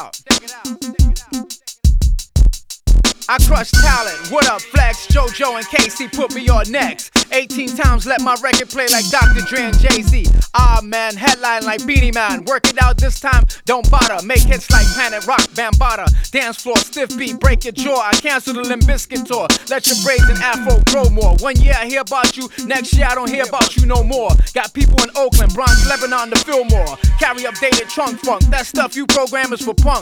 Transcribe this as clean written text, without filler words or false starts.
I crush talent. What up, Flex, JoJo, and Casey put me on next. 18 times let my record play like Dr. Dre and Jay-Z. Ah man, headline like Beanie Man. Work it out this time, don't bother. Make hits like Planet Rock, Bambaataa. Dance floor, stiff beat, break your jaw. I cancel the Limp Bizkit tour. Let your braids and afro grow more. 1 year I hear about you, next year I don't hear about you no more. Got people in Oakland, Bronx, Lebanon to Fillmore. Carry updated trunk funk. That stuff you programmers for punk.